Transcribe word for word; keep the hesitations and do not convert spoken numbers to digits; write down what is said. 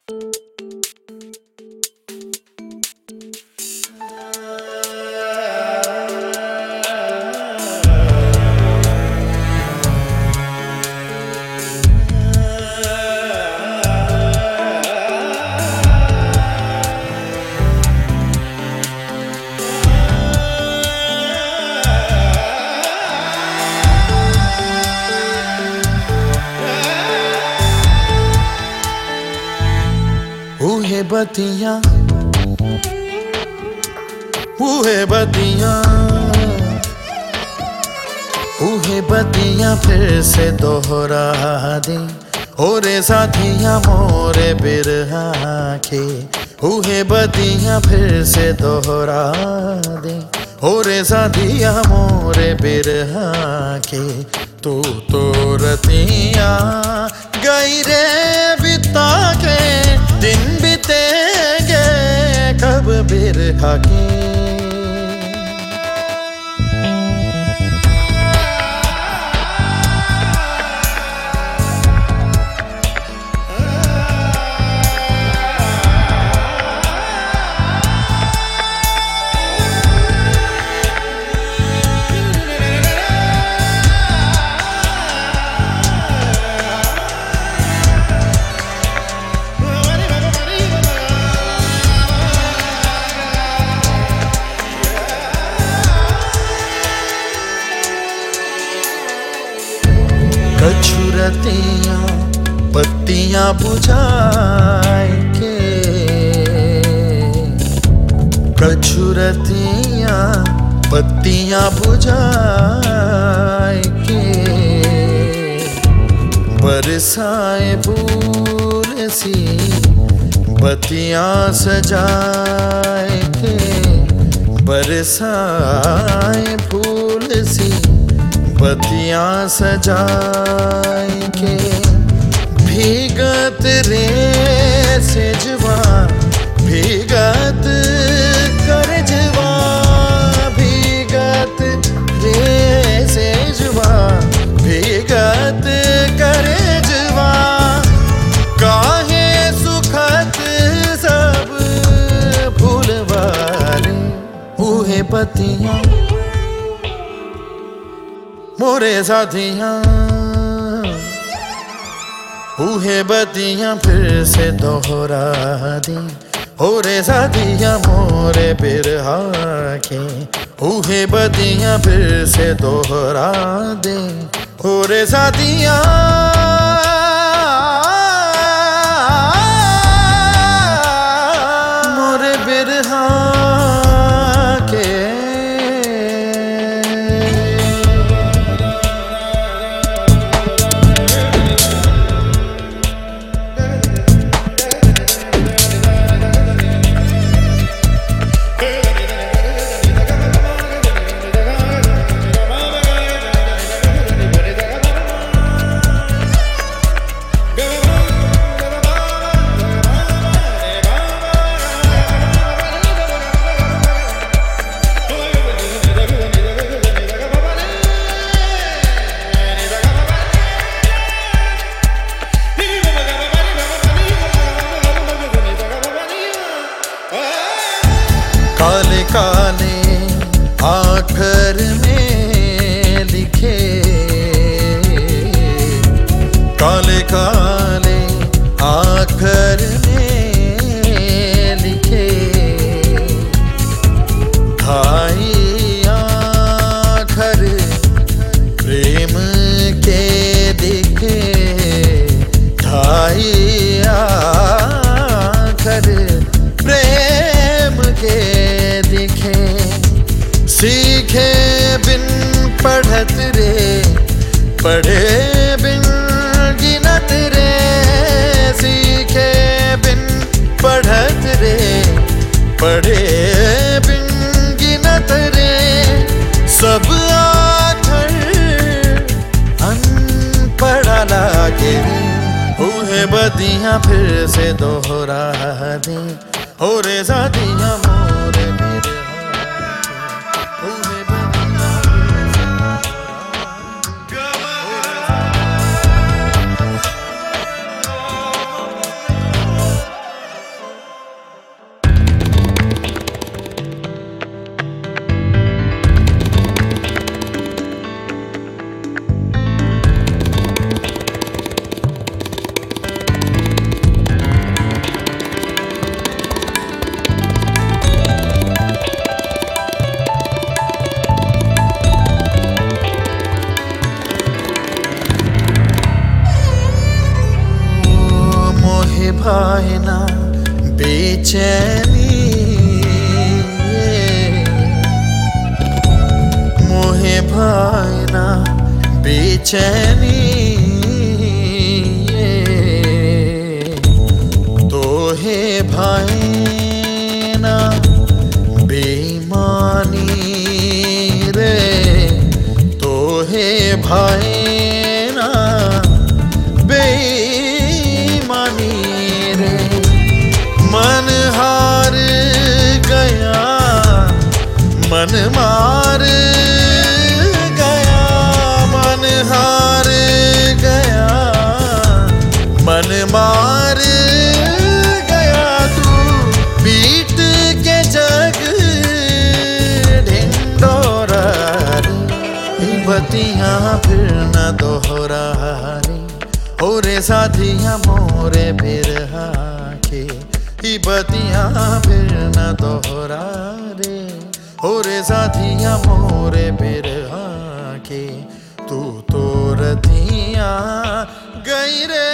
ऊहे बतियां ऊहे बतियां ऊहे बतियां फिर से दोहरा दे ओरे साथियां मोरे बिरहा के। ऊहे बतियां फिर से दोहरा दे ओरे साथियां मोरे बिरहा के। तू तो रतियां गई रे बिता के दिन बीतेंगे कब बिरहा के। कछुरतियाँ पत्तियाँ बुझाए के कछुरतियाँ पत्तियाँ बुझाए के। बरसाए फूल सी बत्तियाँ सजाए के। बरसाए फूल सी बत्तियाँ सजाए के। भीगत रे सेजवा भीगत कर जवा भीगत रे सेजवा भीगत कर जवा। काहे सुखत सब फूलवारे ऊहे पत्तियाँ मोरे साथियाँ। ऊहे बत्तियाँ फिर से दोहरा दी ओरे साथियाँ मोरे बिरहा के। ऊहे बत्तियाँ फिर से दोहरा दे ओरे साथियाँ मोरे बिरहा के। काले काले आखर में लिखे काले काले आखर में लिखे। ढाई आखर प्रेम के दिखे ढाई आखर प्रेम के दिखे। सीखे बिन पढ़त रे पढ़े बिन गिनत रे। सीखे बिन पढ़त रे पढ़े बिन गिनत रे। सब आखर अनपढ़ा लागे ऊहे बत्तियाँ फिर से दोहरा दे ओरे साथियाँ मोरे बिरहा के। ऊहे बत्तियाँ फिर से दोहरा दे। भाए ना बेचैनी, मोहे भाए ना बेचैनी, तोहे भाए ना बेईमानी रे, तोहे भाए ना बेईमानी रे। मन हार गया मन मार गया, मन हार गया मन मार गया, तू पीट के जग ढिंडोरा रे, बतियां फिर न दोहरा रे, हो रे साथियां मोरे बिरहा के, बतियां फिर न दोहरा रे, हो रे साथियां मोरे बिरहा के, तू तो रतियां गई रे।